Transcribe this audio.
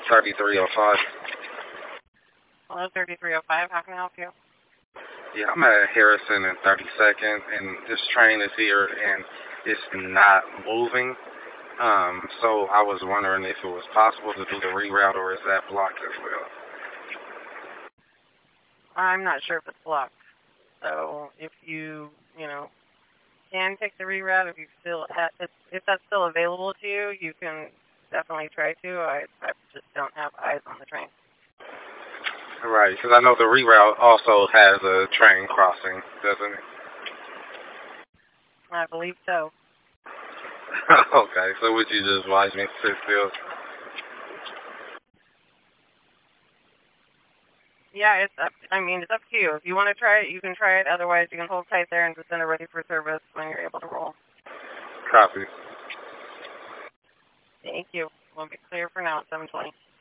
3305. Hello, 3305. How can I help you? Yeah, I'm at Harrison and 32nd, and this train is here, and it's not moving. So I was wondering if it was possible to do the reroute, or is that blocked as well? I'm not sure if it's blocked. So if you can take the reroute, if that's still available to you, you can definitely try to. I just don't have eyes on the train. Right, because I know the reroute also has a train crossing, doesn't it? I believe so. Okay, so would you just advise me to sit still? Yeah, it's up to you. If you want to try it, you can try it. Otherwise, you can hold tight there and just send it ready for service when you're able to roll. Copy. Thank you. We'll be clear for now at 7:20.